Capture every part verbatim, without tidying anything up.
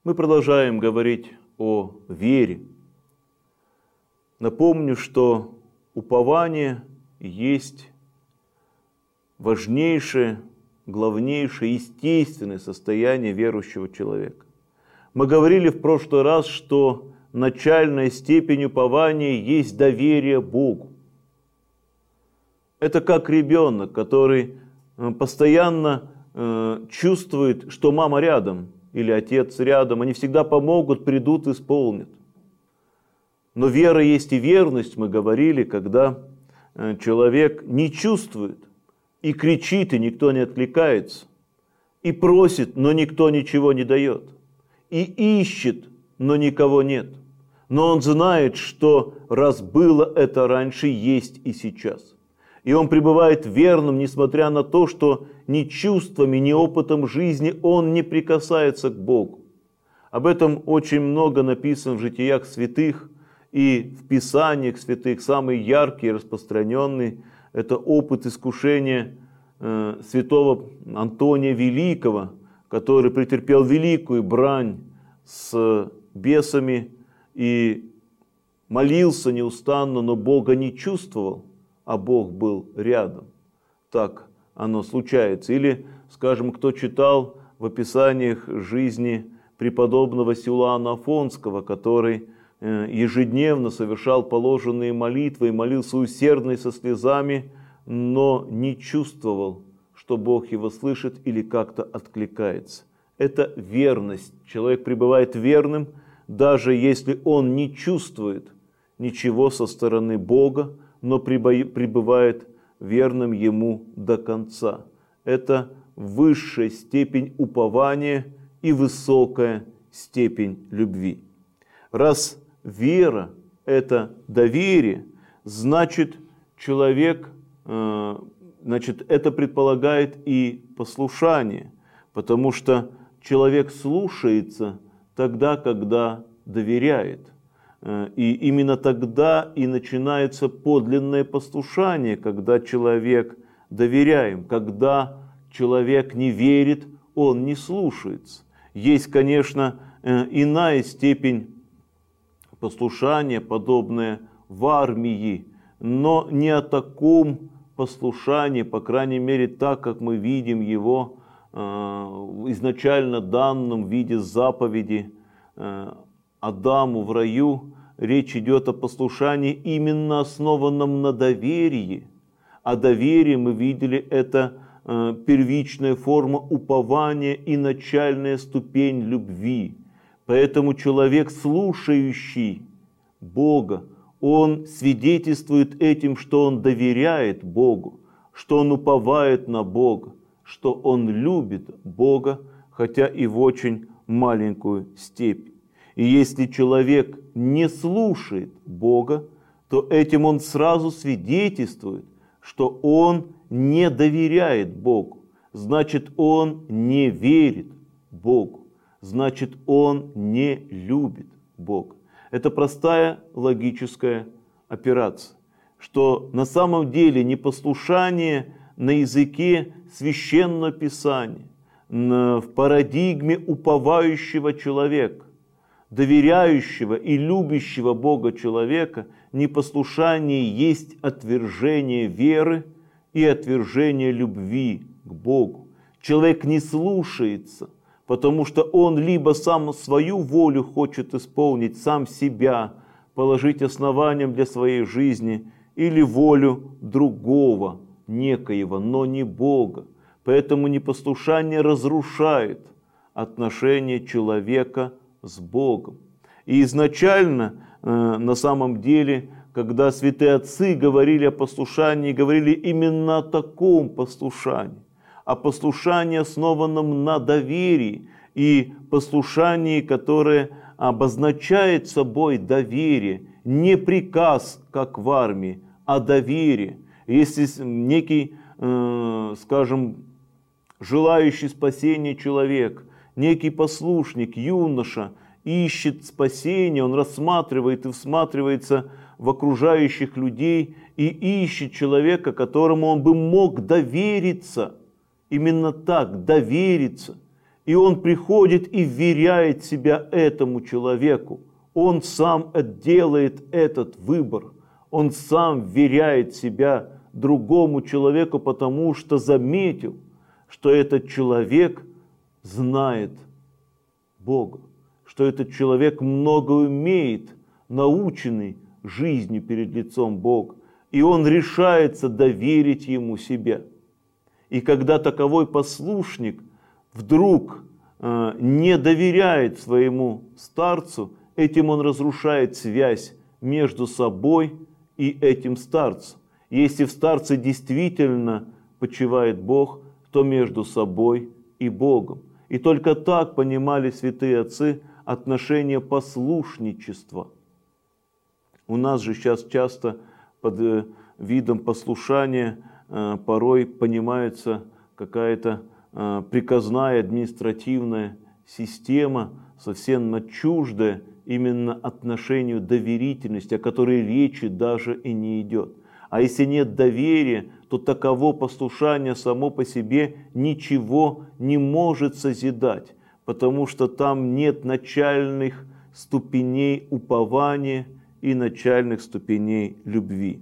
Мы продолжаем говорить о вере. Напомню, что упование есть важнейшее, главнейшее, естественное состояние верующего человека. Мы говорили в прошлый раз, что начальная степень упования есть доверие Богу. Это как ребенок, который постоянно э, чувствует, что мама рядом или отец рядом. Они всегда помогут, придут, исполнят. Но вера есть и верность, мы говорили, когда э, человек не чувствует и кричит, и никто не откликается, и просит, но никто ничего не дает, и ищет, но никого нет. Но он знает, что раз было это раньше, есть и сейчас. И он пребывает верным, несмотря на то, что ни чувствами, ни опытом жизни он не прикасается к Богу. Об этом очень много написано в житиях святых и в Писаниях святых. Самый яркий и распространенный – это опыт искушения э, святого Антония Великого, который претерпел великую брань с бесами и молился неустанно, но Бога не чувствовал, а Бог был рядом. Так оно случается. Или, скажем, кто читал в описаниях жизни преподобного Силуана Афонского, который ежедневно совершал положенные молитвы и молился усердно и со слезами, но не чувствовал, что Бог его слышит или как-то откликается. Это верность. Человек пребывает верным, даже если он не чувствует ничего со стороны Бога, но пребывает верным Ему до конца. Это высшая степень упования и высокая степень любви. Раз вера – это доверие, значит, человек, значит, это предполагает и послушание, потому что человек слушается тогда, когда доверяет. И именно тогда и начинается подлинное послушание, когда человек доверяем. Когда человек не верит, он не слушается. Есть, конечно, иная степень послушания, подобная в армии, но не о таком послушании, по крайней мере, так, как мы видим его изначально данным в виде заповеди Адаму в раю. Речь идет о послушании, именно основанном на доверии. А доверие, мы видели, это э, первичная форма упования и начальная ступень любви. Поэтому человек, слушающий Бога, он свидетельствует этим, что он доверяет Богу, что он уповает на Бога, что он любит Бога, хотя и в очень маленькую степень. И если человек не слушает Бога, то этим он сразу свидетельствует, что он не доверяет Богу. Значит, он не верит Богу. Значит, он не любит Бога. Это простая логическая операция, что на самом деле непослушание на языке Священного Писания, в парадигме уповающего человека, доверяющего и любящего Бога человека, непослушание есть отвержение веры и отвержение любви к Богу. Человек не слушается, потому что он либо сам свою волю хочет исполнить, сам себя положить основанием для своей жизни, или волю другого, некоего, но не Бога. Поэтому непослушание разрушает отношения человека с Богом. И изначально, э, на самом деле, когда святые отцы говорили о послушании, говорили именно о таком послушании, о послушании, основанном на доверии, и послушании, которое обозначает собой доверие, не приказ, как в армии, а доверие. Если некий, э, скажем, желающий спасения человек, некий послушник, юноша, ищет спасения, он рассматривает и всматривается в окружающих людей и ищет человека, которому он бы мог довериться. Именно так, довериться. И он приходит и вверяет себя этому человеку. Он сам делает этот выбор. Он сам вверяет себя другому человеку, потому что заметил, что этот человек знает Бога, что этот человек много умеет, наученный жизнью перед лицом Бога. И он решается доверить ему себя. И когда таковой послушник вдруг э, не доверяет своему старцу, этим он разрушает связь между собой и этим старцем. Если в старце действительно почивает Бог, то между собой и Богом. И только так понимали святые отцы отношение послушничества. У нас же сейчас часто под видом послушания э, порой понимается какая-то э, приказная административная система, совсем чуждая именно отношению доверительности, о которой речи даже и не идет. А если нет доверия, то таково послушание само по себе ничего не может созидать, потому что там нет начальных ступеней упования и начальных ступеней любви.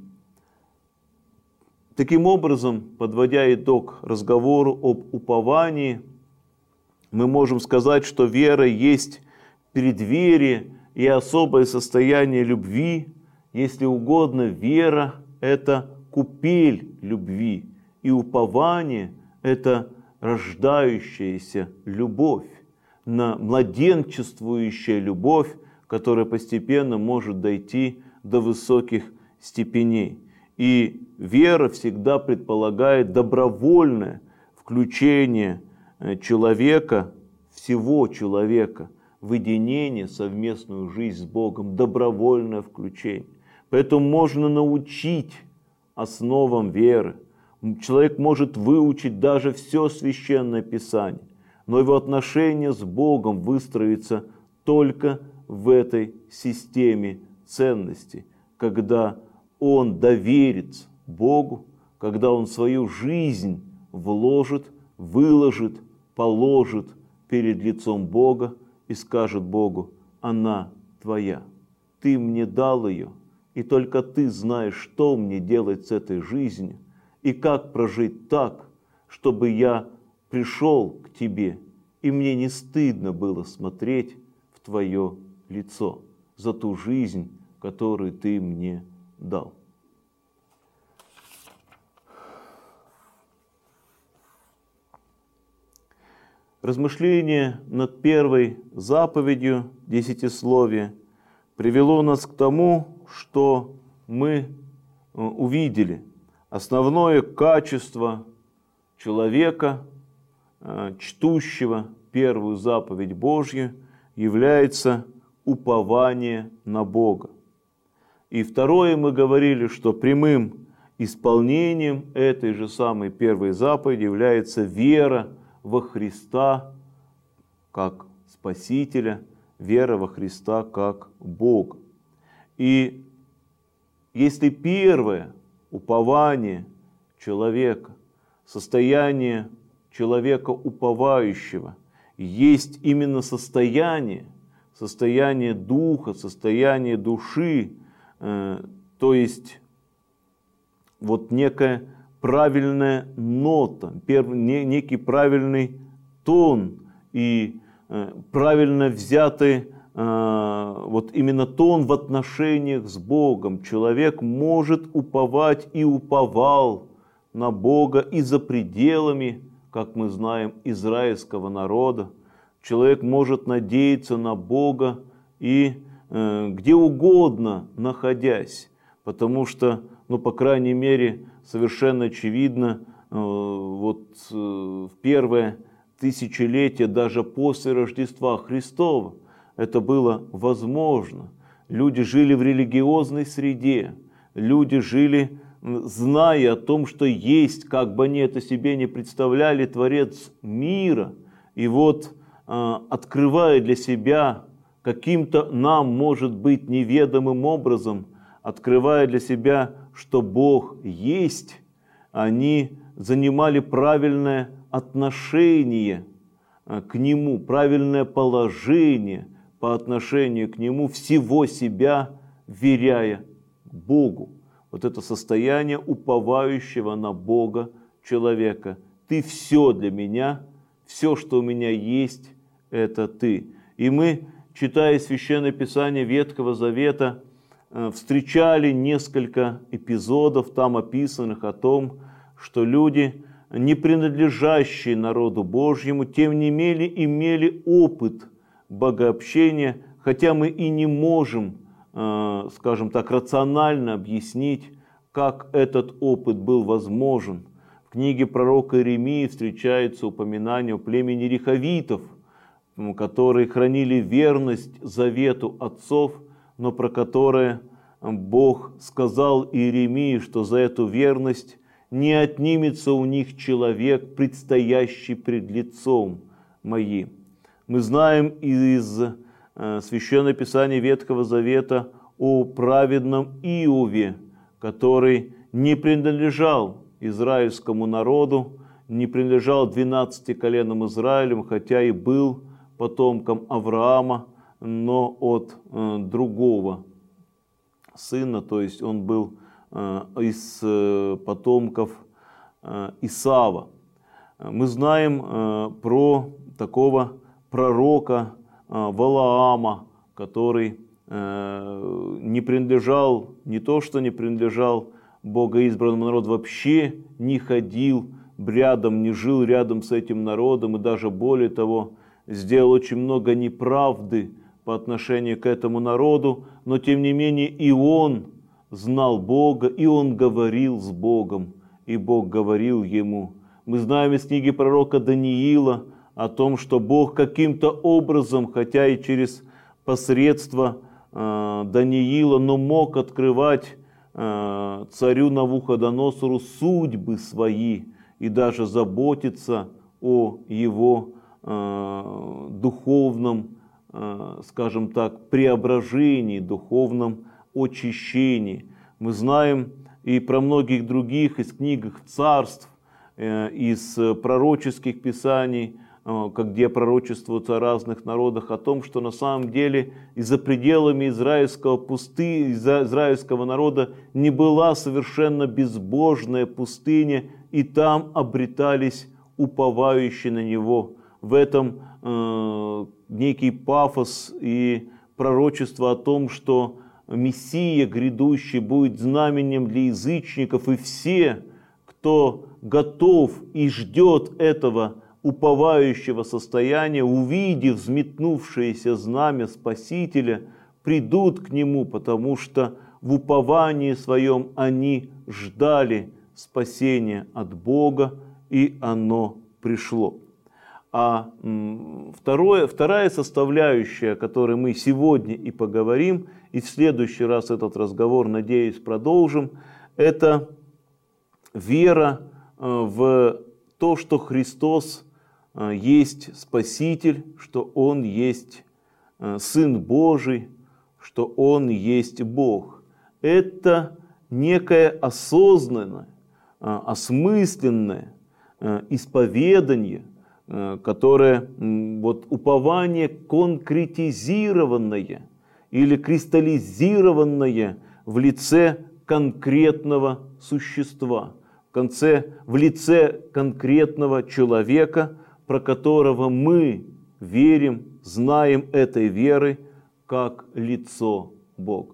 Таким образом, подводя итог разговору об уповании, мы можем сказать, что вера есть преддверие и особое состояние любви. Если угодно, вера – это купель любви, и упование – это рождающаяся любовь, на младенчествующая любовь, которая постепенно может дойти до высоких степеней. И вера всегда предполагает добровольное включение человека, всего человека, в единение, совместную жизнь с Богом, добровольное включение. Поэтому можно научить основам веры. Человек может выучить даже все Священное Писание, но его отношение с Богом выстроится только в этой системе ценностей, когда он доверится Богу, когда он свою жизнь вложит, выложит, положит перед лицом Бога и скажет Богу: она твоя, ты мне дал ее, и только ты знаешь, что мне делать с этой жизнью и как прожить так, чтобы я пришел к тебе, и мне не стыдно было смотреть в твое лицо за ту жизнь, которую ты мне дал. Размышление над первой заповедью десятисловия привело нас к тому, что мы увидели. Основное качество человека, чтущего первую заповедь Божью, является упование на Бога. И второе, мы говорили, что прямым исполнением этой же самой первой заповеди является вера во Христа как Спасителя, вера во Христа как Бога. И если первое упование человека, состояние человека уповающего, есть именно состояние, состояние духа, состояние души, э, то есть вот некая правильная нота, перв, не, некий правильный тон и э, правильно взятый э, вот именно тон в отношениях с Богом. Человек может уповать и уповал на Бога и за пределами, как мы знаем, израильского народа. Человек может надеяться на Бога и э, где угодно находясь, потому что, ну, по крайней мере, совершенно очевидно, э, вот э, в первое тысячелетие, даже после Рождества Христова, это было возможно. Люди жили в религиозной среде, люди жили, зная о том, что есть, как бы они это себе не представляли, Творец мира. И вот, открывая для себя каким-то нам, может быть, неведомым образом, открывая для себя, что Бог есть, они занимали правильное отношение к Нему, правильное положение по отношению к Нему, всего себя вверяя Богу. Вот это состояние уповающего на Бога человека. Ты все для меня, все, что у меня есть, это Ты. И мы, читая Священное Писание Ветхого Завета, встречали несколько эпизодов там описанных о том, что люди, не принадлежащие народу Божьему, тем не менее имели опыт богообщения, хотя мы и не можем, скажем так, рационально объяснить, как этот опыт был возможен. В книге пророка Иеремии встречается упоминание о племени рехавитов, которые хранили верность завету отцов, но про которое Бог сказал Иеремии, что за эту верность не отнимется у них человек, предстоящий пред лицом моим. Мы знаем из Священного Писания Ветхого Завета о праведном Иове, который не принадлежал израильскому народу, не принадлежал двенадцати коленам Израилем, хотя и был потомком Авраама, но от э, другого сына, то есть он был э, из э, потомков э, Исава. Мы знаем э, про такого пророка э, Валаама, который э, не принадлежал, не то что не принадлежал богоизбранному народу, вообще не ходил рядом, не жил рядом с этим народом, и даже более того, сделал очень много неправды по отношению к этому народу, но тем не менее и он знал Бога, и он говорил с Богом, и Бог говорил ему. Мы знаем из книги пророка Даниила о том, что Бог каким-то образом, хотя и через посредство э, Даниила, но мог открывать э, царю Навуходоносору судьбы свои и даже заботиться о его э, духовном, э, скажем так, преображении, духовном очищении. Мы знаем и про многих других из книг царств, э, из пророческих писаний, где пророчествуется о разных народах, о том, что на самом деле и за пределами израильского пусты, израильского народа не была совершенно безбожная пустыня, и там обретались уповающие на него. В этом э, некий пафос и пророчество о том, что Мессия грядущий будет знаменем для язычников, и все, кто готов и ждет этого уповающего состояния, увидев взметнувшееся знамя Спасителя, придут к Нему, потому что в уповании своем они ждали спасения от Бога, и оно пришло. А второе, вторая составляющая, о которой мы сегодня и поговорим, и в следующий раз этот разговор, надеюсь, продолжим, это вера в то, что Христос есть Спаситель, что Он есть Сын Божий, что Он есть Бог. Это некое осознанное, осмысленное исповедание, которое вот упование конкретизированное или кристаллизированное в лице конкретного существа, в конце, в лице конкретного человека, про которого мы верим, знаем этой веры как лицо Бога.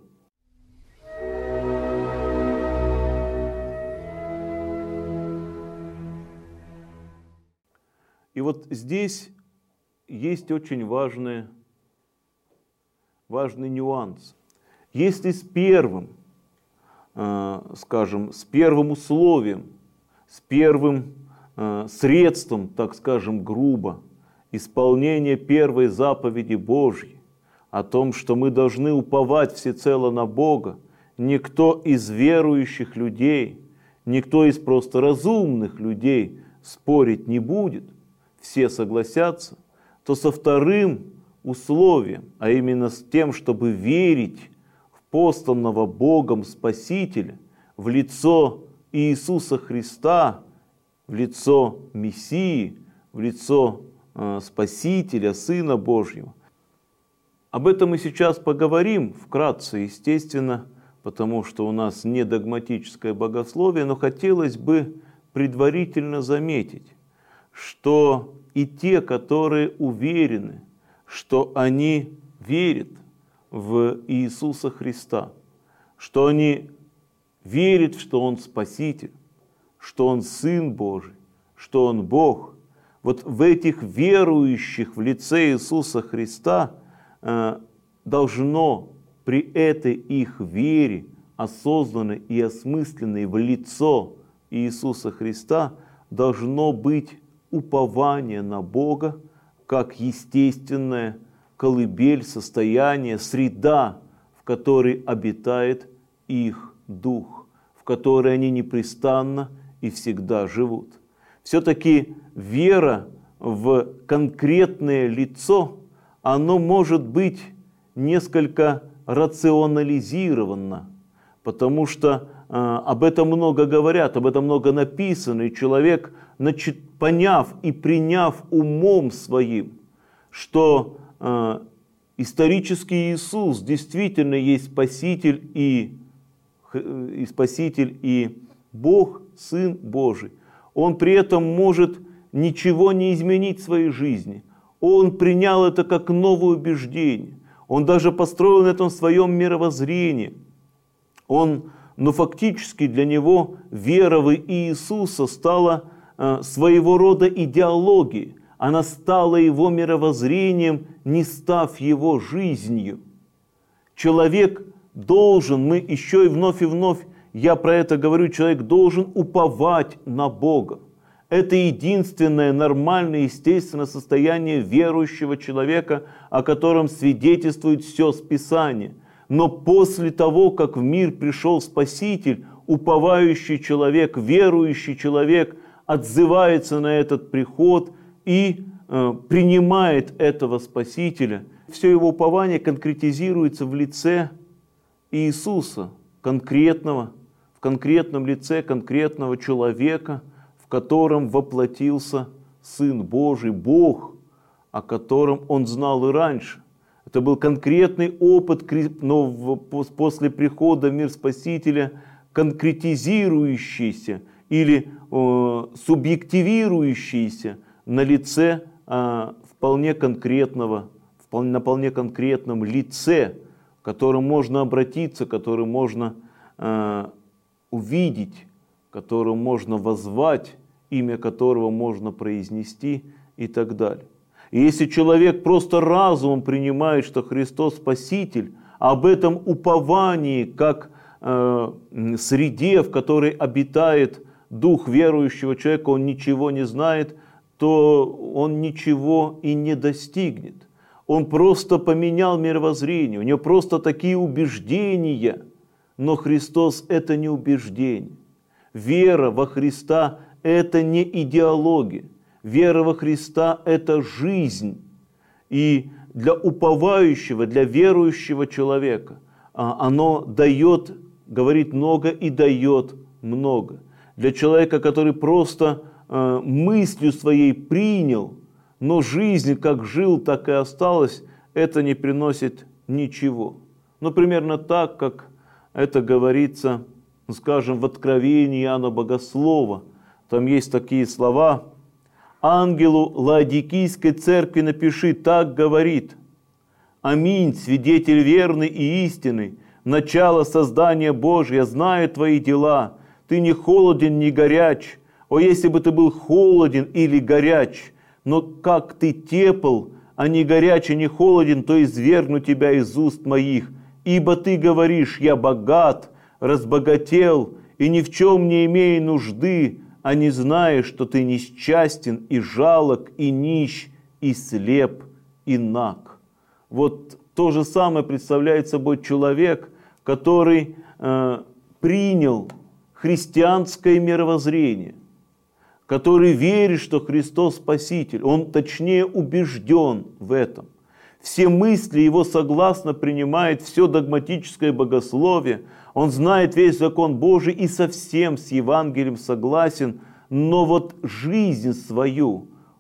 И вот здесь есть очень важный, важный нюанс. Если с первым, скажем, с первым условием, с первым средством, так скажем, грубо, исполнения первой заповеди Божьей, о том, что мы должны уповать всецело на Бога, никто из верующих людей, никто из просто разумных людей спорить не будет, все согласятся, то со вторым условием, а именно с тем, чтобы верить в посланного Богом Спасителя, в лицо Иисуса Христа, в лицо Мессии, в лицо Спасителя, Сына Божьего. Об этом мы сейчас поговорим вкратце, естественно, потому что у нас не догматическое богословие, но хотелось бы предварительно заметить, что и те, которые уверены, что они верят в Иисуса Христа, что они верят, что Он Спаситель, что Он Сын Божий, что Он Бог, вот в этих верующих в лице Иисуса Христа э, должно при этой их вере, осознанной и осмысленной в лицо Иисуса Христа, должно быть упование на Бога как естественное колыбель, состояние, среда, в которой обитает их дух, в которой они непрестанно и всегда живут. Все-таки вера в конкретное лицо, оно может быть несколько рационализировано, потому что э, об этом много говорят, об этом много написано, и человек, значит, поняв и приняв умом своим, что э, исторический Иисус действительно есть Спаситель и, и Спаситель и Бог, Сын Божий, он при этом может ничего не изменить в своей жизни. Он принял это как новое убеждение. Он даже построил на этом своем мировоззрении. Он, но фактически для него вера в Иисуса стала э, своего рода идеологией. Она стала его мировоззрением, не став его жизнью. Человек должен, мы еще и вновь и вновь, я про это говорю, человек должен уповать на Бога. Это единственное нормальное, естественное состояние верующего человека, о котором свидетельствует все Писание. Но после того, как в мир пришел Спаситель, уповающий человек, верующий человек отзывается на этот приход и э, принимает этого Спасителя. Все его упование конкретизируется в лице Иисуса, конкретного, в конкретном лице конкретного человека, в котором воплотился Сын Божий, Бог, о котором Он знал и раньше. Это был конкретный опыт, но после прихода в мир Спасителя конкретизирующийся или э, субъективирующийся на лице э, вполне конкретного, вполне, на вполне конкретном лице, к которому можно обратиться, к которому можно э, увидеть, к которому можно воззвать, имя которого можно произнести и так далее. И если человек просто разумом принимает, что Христос Спаситель, а об этом уповании, как э, среде, в которой обитает дух верующего человека, он ничего не знает, то он ничего и не достигнет. Он просто поменял мировоззрение, у него просто такие убеждения, но Христос – это не убеждение. Вера во Христа – это не идеология. Вера во Христа – это жизнь. И для уповающего, для верующего человека оно дает, говорит много и дает много. Для человека, который просто мыслью своей принял, но жизнь как жил, так и осталась, это не приносит ничего. Ну, примерно так, как это говорится, скажем, в Откровении Иоанна Богослова. Там есть такие слова: «Ангелу Лаодикийской церкви напиши, так говорит: Аминь, свидетель верный и истинный, начало создания Божия, знаю твои дела, ты не холоден, не горяч. О, если бы ты был холоден или горяч, но как ты тепл, а не горяч и не холоден, то извергну тебя из уст моих. Ибо ты говоришь: я богат, разбогател, и ни в чем не имею нужды, а не знаешь, что ты несчастен, и жалок, и нищ, и слеп, и наг». Вот то же самое представляет собой человек, который э, принял христианское мировоззрение, который верит, что Христос Спаситель, он точнее убежден в этом. Все мысли его согласно принимает все догматическое богословие, он знает весь закон Божий и совсем с Евангелием согласен, но вот жизнь свою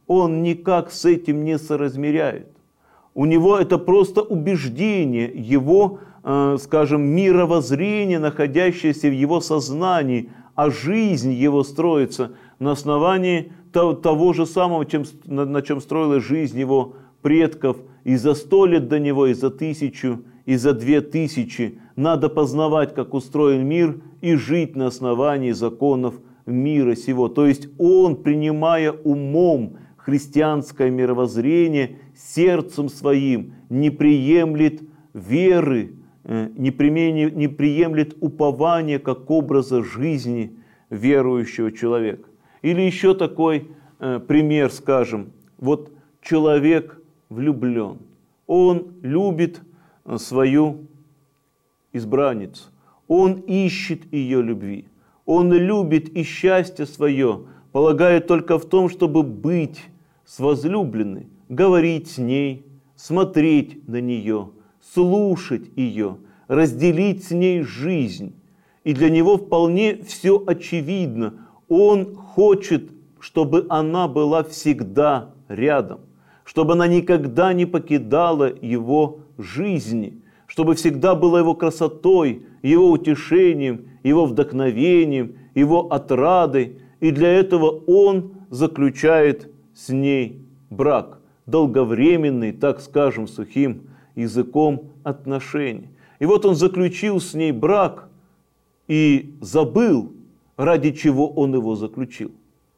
он никак с этим не соразмеряет. У него это просто убеждение, его, э, скажем, мировоззрение, находящееся в его сознании, а жизнь его строится на основании того, того же самого, чем, на, на чем строилась жизнь его предков и за сто лет до него, и за тысячу, и за две тысячи. Надо познавать, как устроен мир, и жить на основании законов мира сего. То есть он, принимая умом христианское мировоззрение, сердцем своим не приемлет веры, не приемлет упования как образа жизни верующего человека. Или еще такой пример, скажем, вот человек влюблен, он любит свою избранницу, он ищет ее любви, он любит и счастье свое полагает только в том, чтобы быть с возлюбленной, говорить с ней, смотреть на нее, слушать ее, разделить с ней жизнь. И для него вполне все очевидно. Он хочет, чтобы она была всегда рядом, чтобы она никогда не покидала его жизни, чтобы всегда была его красотой, его утешением, его вдохновением, его отрадой. И для этого он заключает с ней брак, долговременный, так скажем, сухим языком отношений. И вот он заключил с ней брак и забыл, ради чего он его заключил.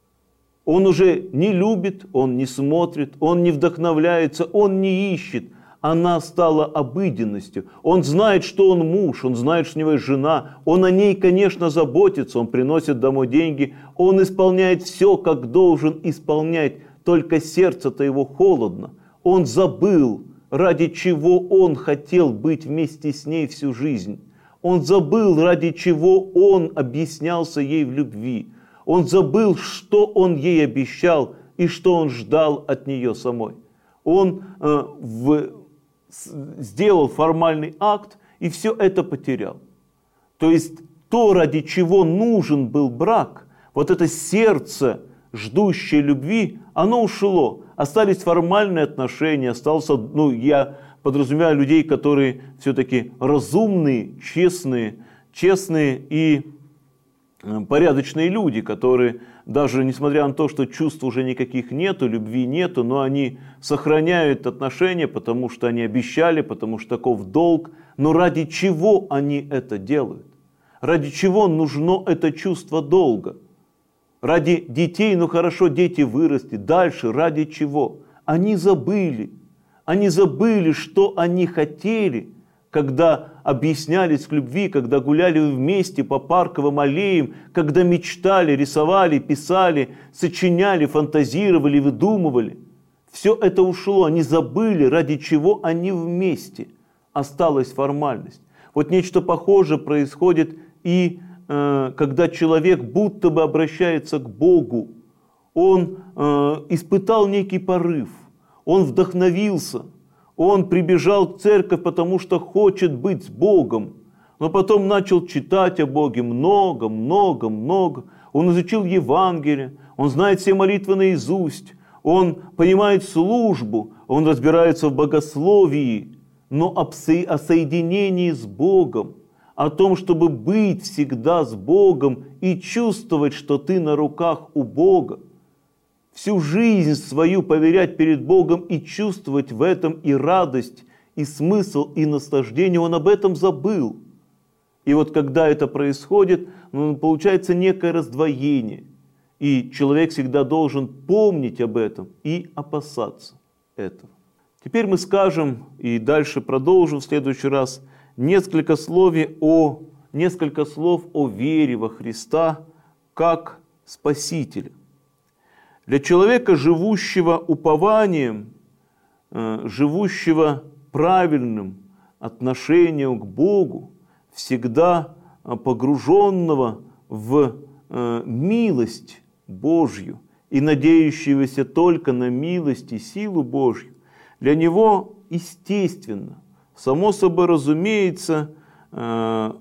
Он уже не любит, он не смотрит, он не вдохновляется, он не ищет. Она стала обыденностью. Он знает, что он муж, он знает, что у него есть жена. Он о ней, конечно, заботится, он приносит домой деньги. Он исполняет все, как должен исполнять. Только сердце-то его холодно. Он забыл, ради чего он хотел быть вместе с ней всю жизнь. Он забыл, ради чего он объяснялся ей в любви. Он забыл, что он ей обещал и что он ждал от нее самой. Он э, в, сделал формальный акт и все это потерял. То есть то, ради чего нужен был брак, вот это сердце, ждущее любви, оно ушло. Остались формальные отношения, остался, ну, я подразумеваю людей, которые все-таки разумные, честные, честные и порядочные люди, которые даже несмотря на то, что чувств уже никаких нету, любви нету, но они сохраняют отношения, потому что они обещали, потому что таков долг. Но ради чего они это делают? Ради чего нужно это чувство долга? Ради детей, ну хорошо, дети выросли. Дальше ради чего? Они забыли. Они забыли, что они хотели, когда объяснялись к любви, когда гуляли вместе по парковым аллеям, когда мечтали, рисовали, писали, сочиняли, фантазировали, выдумывали. Все это ушло, они забыли, ради чего они вместе. Осталась формальность. Вот нечто похожее происходит и э, когда человек будто бы обращается к Богу. Он э, испытал некий порыв, он вдохновился. Он прибежал в церковь, потому что хочет быть с Богом. Но потом начал читать о Боге много, много, много. Он изучил Евангелие, он знает все молитвы наизусть, он понимает службу, он разбирается в богословии. Но о соединении с Богом, о том, чтобы быть всегда с Богом и чувствовать, что ты на руках у Бога, всю жизнь свою поверять перед Богом и чувствовать в этом и радость, и смысл, и наслаждение, он об этом забыл. И вот когда это происходит, ну, получается некое раздвоение. И человек всегда должен помнить об этом и опасаться этого. Теперь мы скажем, и дальше продолжим в следующий раз, несколько слов о, несколько слов о вере во Христа как Спасителя. Для человека, живущего упованием, живущего правильным отношением к Богу, всегда погруженного в милость Божью и надеющегося только на милость и силу Божью, для него естественно, само собой разумеется, как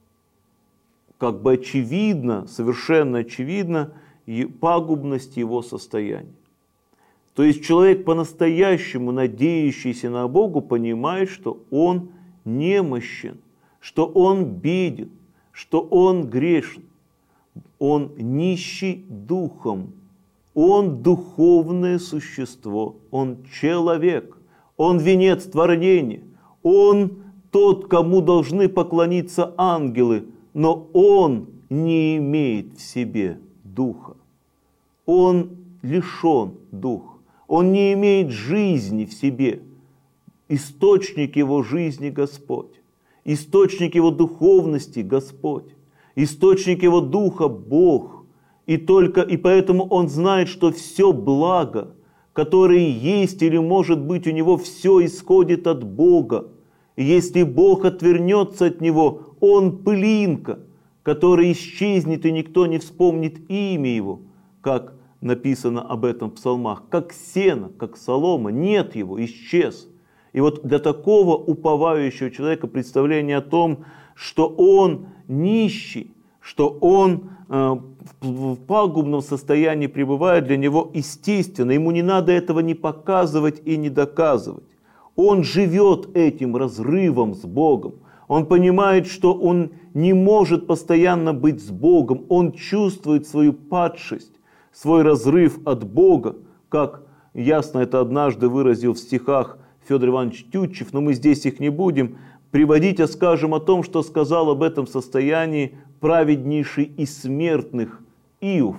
бы очевидно, совершенно очевидно, и пагубность его состояния. То есть человек, по-настоящему надеющийся на Бога, понимает, что он немощен, что он беден, что он грешен. Он нищий духом, он духовное существо, он человек, он венец творения, он тот, кому должны поклониться ангелы, но он не имеет в себе духа. Он лишен духа, он не имеет жизни в себе. Источник его жизни Господь, источник его духовности Господь, источник его духа Бог. И только и поэтому он знает, что все благо, которое есть или может быть у него, все исходит от Бога. И если Бог отвернется от него, он пылинка, которая исчезнет, и никто не вспомнит имя его, как написано об этом в псалмах, как сено, как солома, нет его, исчез. И вот для такого уповающего человека представление о том, что он нищий, что он э, в пагубном состоянии пребывает, для него естественно. Ему не надо этого не показывать и не доказывать. Он живет этим разрывом с Богом. Он понимает, что он не может постоянно быть с Богом. Он чувствует свою падшесть, свой разрыв от Бога, как ясно это однажды выразил в стихах Федор Иванович Тютчев, но мы здесь их не будем приводить, а скажем о том, что сказал об этом состоянии праведнейший из смертных Иов.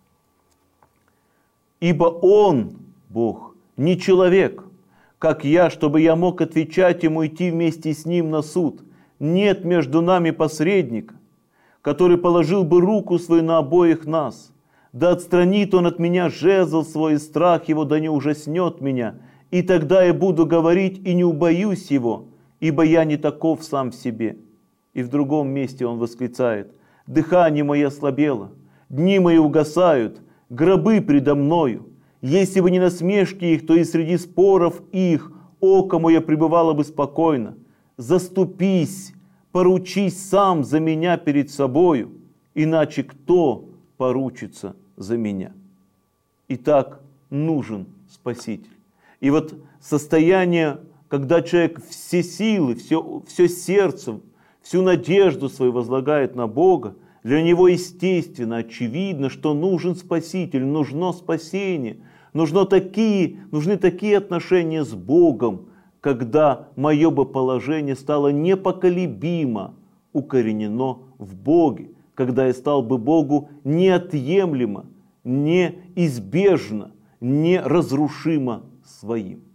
«Ибо Он, Бог, не человек, как я, чтобы я мог отвечать Ему, идти вместе с Ним на суд. Нет между нами посредника, который положил бы руку свою на обоих нас. Да отстранит Он от меня жезл свой, и страх Его да не ужаснет меня. И тогда я буду говорить и не убоюсь Его, ибо я не таков сам в себе». И в другом месте он восклицает: «Дыхание мое ослабело, дни мои угасают, гробы предо мною. Если бы не насмешки их, то и среди споров их око мое пребывало бы спокойно. Заступись, поручись сам за меня перед собою, иначе кто поручится за меня?» Итак, нужен Спаситель. И вот состояние, когда человек все силы, все, все сердце, всю надежду свою возлагает на Бога, для него естественно, очевидно, что нужен Спаситель, нужно спасение, нужно такие, нужны такие отношения с Богом, когда мое бы положение стало непоколебимо укоренено в Боге, когда я стал бы Богу неотъемлемо, неизбежно, неразрушимо своим.